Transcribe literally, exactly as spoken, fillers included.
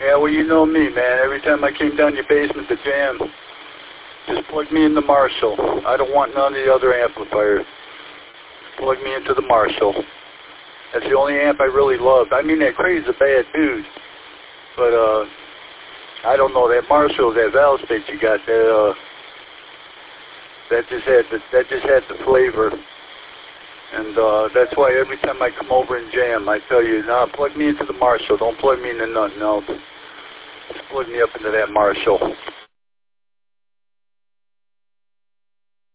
Yeah, well, you know me, man. Every time I came down your basement to jam, just plug me in the Marshall. I don't want none of the other amplifiers. Plug me into the Marshall. That's the only amp I really loved. I mean, that Crazy's a bad dude, but uh, I don't know, that Marshall, that valve state you got, that uh, that just had the, that just had the flavor. And uh, that's why every time I come over and jam, I tell you, nah, plug me into the Marshall. Don't plug me into nothing else. Just plug me up into that Marshall.